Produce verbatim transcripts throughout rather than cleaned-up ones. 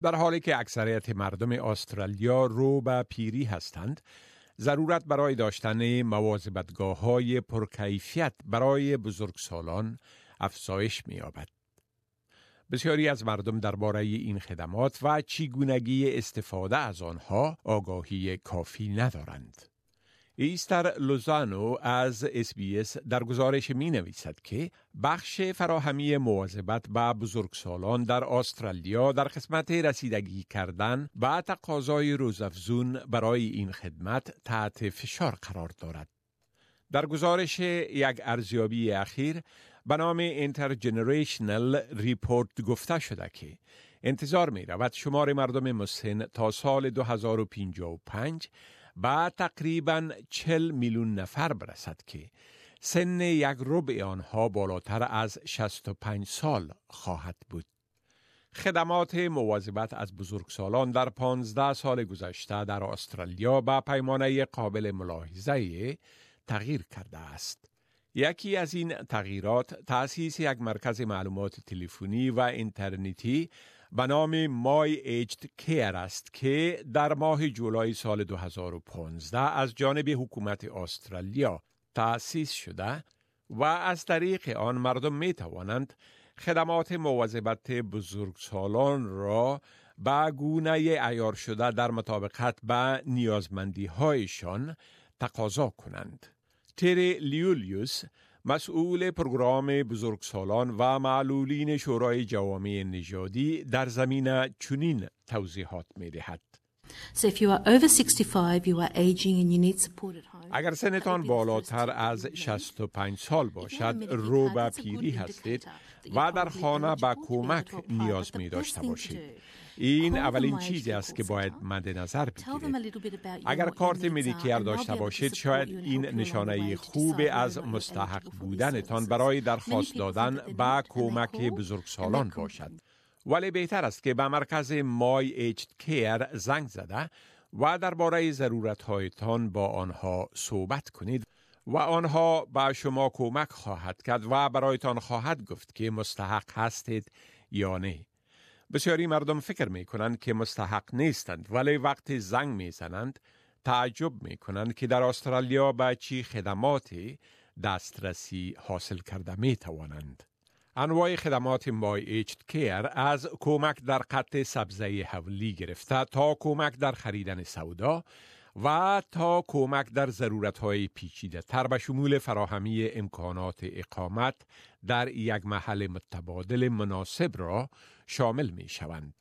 در حالی که اکثریت مردم استرالیا رو به پیری هستند، ضرورت برای داشتن مواظبتگاه‌های پرکیفیت برای بزرگسالان افزایش می‌یابد. بسیاری از مردم درباره این خدمات و چگونگی استفاده از آنها آگاهی کافی ندارند. ایستر لوزانو از اس بی اس در گزارش می نویسد که بخش فراهمی مواظبت به بزرگسالان در استرالیا در قسمت رسیدگی کردن به تقاضای روزافزون برای این خدمت تحت فشار قرار دارد. در گزارش یک ارزیابی اخیر به نام Intergenerational Report گفته شده که انتظار می رود شمار مردم مسن تا سال دو هزار و پنجاه و پنج با تقریباً چهل میلیون نفر برسد که سن یک ربع آنها بالاتر از شصت و پنج سال خواهد بود. خدمات مواظبت از بزرگسالان در پانزده سال گذشته در استرالیا با پیمانه قابل ملاحظه تغییر کرده است. یکی از این تغییرات تأسیس یک مرکز معلومات تلفنی و اینترنتی به نام مای ایجد کیر است که در ماه جولای سال دو هزار و پانزده از جانب حکومت استرالیا تأسیس شده و از طریق آن مردم می توانند خدمات مواظبت بزرگسالان را به گونه عیار شده در مطابقت به نیازمندی هایشان تقاضا کنند. تری لیولیوس، مسئول پروگرام بزرگسالان و معلولین شورای جوامع نژادی در زمینه چنین توضیحات می دهد. So if you are over sixty-five, you are aging and you need support at home. اگر سنتان بالاتر از شصت و پنج سال باشد، رو به پیری هستید و در خانه به کمک نیاز می داشته باشید. این اولین چیزی است که باید مد نظر بگیرید. اگر کارت مدیکر داشته باشید، شاید این نشانه خوب از مستحق بودنتان برای درخواست دادن به کمک بزرگسالان باشد. ولی بهتر است که به مرکز مای ایجد کیر زنگ زده و درباره ضرورت‌هایتان با آنها صحبت کنید و آنها به شما کمک خواهد کرد و برایتان خواهد گفت که مستحق هستید یا نه. بسیاری مردم فکر می کنند که مستحق نیستند، ولی وقتی زنگ می زنند تعجب می کنند که در استرالیا به چی خدماتی دسترسی حاصل کرده می توانند. انواع خدمات مای ایجد کیر از کمک در قطع سبزه حولی گرفته تا کمک در خریدن سودا و تا کمک در ضرورت‌های پیچیده تر به شمول فراهمی امکانات اقامت در یک محل متبادل مناسب را شامل می شوند.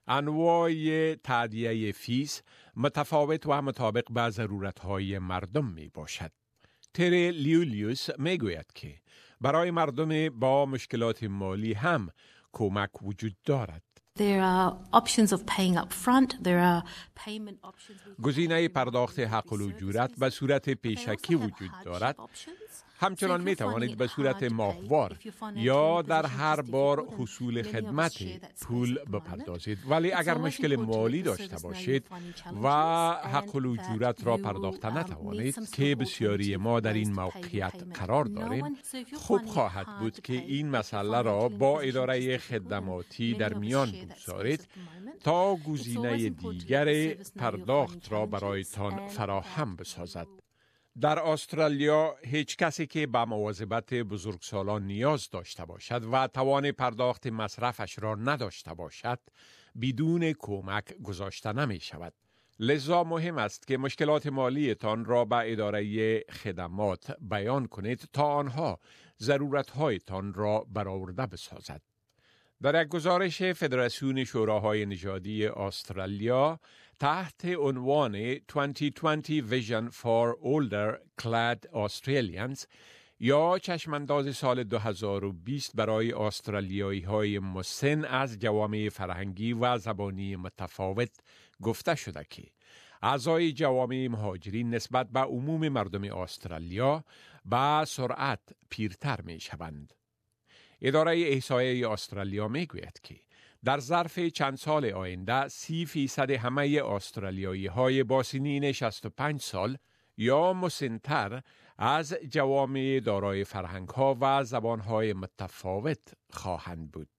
انواع تادیه فیس متفاوت و مطابق به ضرورت‌های مردم می باشد. تری لیولیوس می گوید که برای مردم با مشکلات مالی هم کمک وجود دارد. There are options of paying up front. There are payment options. گزینه پرداخت حق الاجورت به صورت پیشکی وجود دارد. همچنان می توانید به صورت ماهوار یا در هر بار حصول خدمت پول بپردازید. ولی اگر مشکل مالی داشته باشید و حق الاجورت را پرداخت نتوانید که بسیاری ما در این موقعیت قرار داریم، خوب خواهد بود که این مسئله را با اداره خدماتی در میان بگذارید تا گزینه دیگر پرداخت را برایتان فراهم بسازد. در استرالیا هیچ کسی که به مواظبت بزرگسالان نیاز داشته باشد و توان پرداخت مصرفش را نداشته باشد بدون کمک گذاشته نمی شود. لذا مهم است که مشکلات مالیتان را به اداره خدمات بیان کنید تا آنها ضرورتهایتان را برآورده بسازد. در یک گزارش فدراسیون شوراهای نژادی استرالیا تحت عنوان بیست و بیست Vision for Older Clad Australians یا چشمانداز سال دو هزار و بیست برای استرالیایی های مسن از جوامع فرهنگی و زبانی متفاوت گفته شده که اعضای جوامع مهاجرین نسبت به عموم مردم استرالیا با سرعت پیرتر می شوند. اداره احصایه استرالیا می گوید که در ظرف چند سال آینده سی فیصد همه استرالیایی های با سنین شصت و پنج سال یا مسن‌تر از جوامع دارای فرهنگ ها و زبان های متفاوت خواهند بود.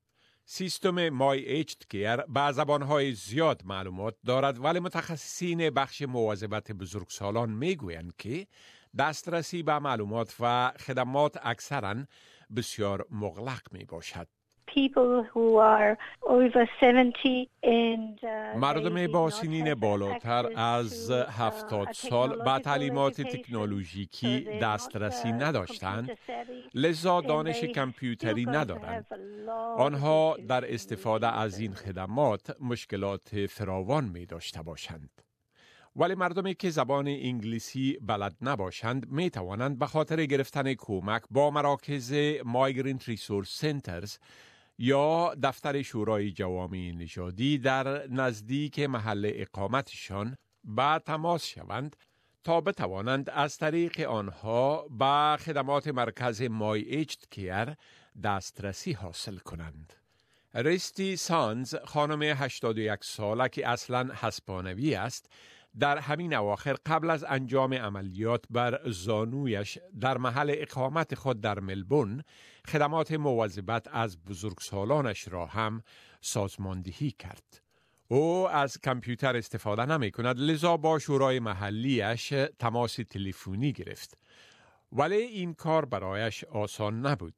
سیستم مای ایجد کیر به زبانهای زیاد معلومات دارد، ولی متخصصین بخش مواظبت بزرگسالان میگویند که دسترسی به معلومات و خدمات اکثراً بسیار مغلق می باشد. People who are over seventy and uh, مردم با سنین بالاتر از هفتاد سال به تعلیمات تکنولوژیکی دسترسی نداشتند، لذا دانش کامپیوتری ندارند. آنها در استفاده از این خدمات مشکلات فراوان می داشته باشند. ولی مردمی که زبان انگلیسی بلد نباشند می توانند به خاطر گرفتن کمک با مراکز Migrant Resource Centers یا دفتر شورای جوامع نژادی در نزدیک محل اقامتشان به تماس شوند تا بتوانند از طریق آنها به خدمات مرکز مای ایجد کیر دسترسی حاصل کنند. ریستی سانز، خانم هشتاد و یک ساله که اصلاً هسپانوی است، در همین اواخر قبل از انجام عملیات بر زانویش در محل اقامت خود در ملبورن خدمات مواظبت از بزرگسالانش را هم سازماندهی کرد. او از کامپیوتر استفاده نمی کند، لذا با شورای محلیش تماس تلفنی گرفت. ولی این کار برایش آسان نبود.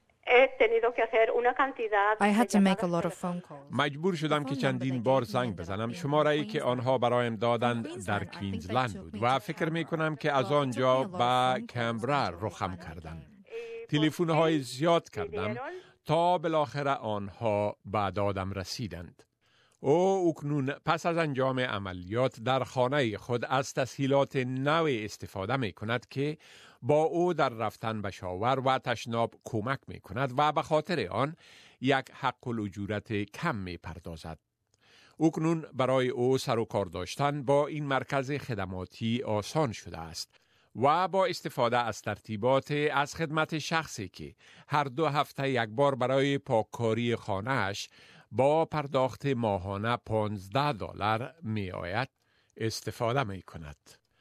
I had to make a lot of phone calls. مجبور شدم که چندین بار زنگ بزنم. شماره‌ای که آنها برایم دادند در کوینزلند بود و فکر می کنم که از آنجا به کمبرا رخم کردم. تلفن‌های زیاد کردم تا بالاخره آنها به دادم رسیدند. او اکنون پس از انجام عملیات در خانه خود از تسهیلات نوعی استفاده می کند که با او در رفتن به شاور و تشناب کمک می کند و به خاطر آن یک حق الاجورت کم می پردازد. اکنون برای او سر و کار داشتن با این مرکز خدماتی آسان شده است و با استفاده از ترتیبات از خدمت شخصی که هر دو هفته یک بار برای پاککاری خانه‌اش با پرداخت ماهانه پانزده دلار می آید استفاده می کند.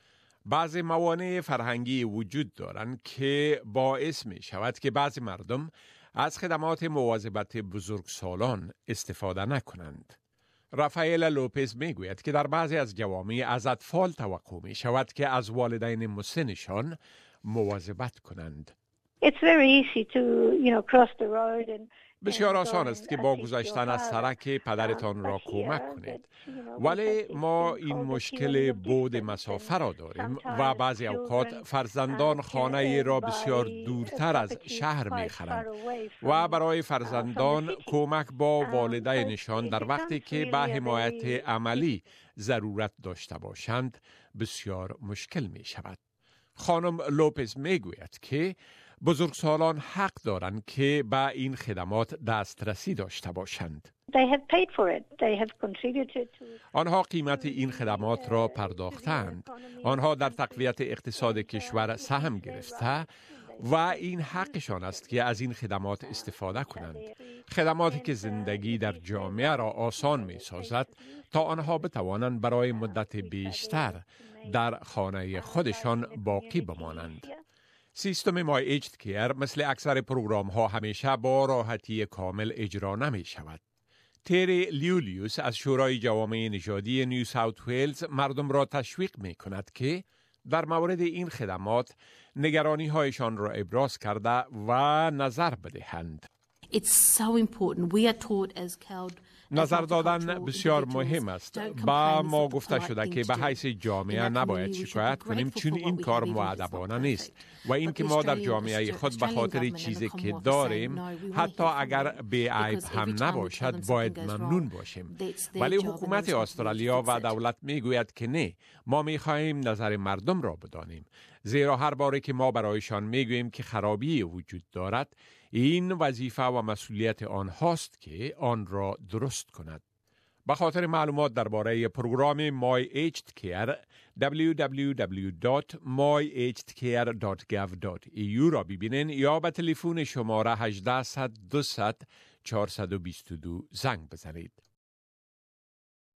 بعضی موانع فرهنگی وجود دارند که باعث می شود که بعضی مردم از خدمات مواظبت بزرگسالان استفاده نکنند. رافائل لوپز می گوید که در بعضی از جوامع از اطفال توقع می شود که از والدین مسنشان مواظبت کنند. It's very easy to, you know, cross the road and بسیار آسان است که با گذشتن از سرک پدرتان را کمک کنید، ولی ما این مشکل بعد مسافه را داریم و بعضی اوقات فرزندان خانه را بسیار دورتر از شهر می خرند و برای فرزندان کمک با والدینشان در وقتی که به حمایت عملی ضرورت داشته باشند بسیار مشکل می شود. خانم لوپز می گوید که بزرگسالان حق دارند که به این خدمات دسترسی داشته باشند. they have paid for it. They have contributed to آنها قیمت این خدمات را پرداختند. آنها در تقویت اقتصاد کشور سهم گرفته و این حقشان است که از این خدمات استفاده کنند. خدماتی که زندگی در جامعه را آسان می سازد تا آنها بتوانند برای مدت بیشتر در خانه خودشان باقی بمانند. سیستم مای ایجد کیر مثل اکثر پروگرام ها همیشه با راحتی کامل اجرا نمی شود. تری لیولیوس از شورای جوامع نژادی نیو ساوت ویلز مردم را تشویق می کند که در مورد این خدمات نگرانی هایشان را ابراز کرده و نظر بدهند. It's so important. We are taught as CALD نظر دادن بسیار مهم است. با ما گفته شده که به حیث جامعه نباید شکایت کنیم چون این کار مؤدبانه نیست و این که ما در جامعه خود به خاطر چیزی که داریم حتی اگر بی‌عیب هم نباشد باید ممنون باشیم. ولی حکومت استرالیا و دولت میگوید که نه، ما میخواهیم نظر مردم را بدانیم، زیرا هر باره که ما برایشان میگوییم که خرابی وجود دارد این وظیفه و مسئولیت آنهاست که آن را درست کند. به خاطر معلومات درباره پروگرام مای ایجد کیر دبلیو دبلیو دبلیو دات my aged care دات gov دات ای یو را ببینید یا به تلفن شماره هجده صد دو صد چهارصد و بیست و دو زنگ بزنید.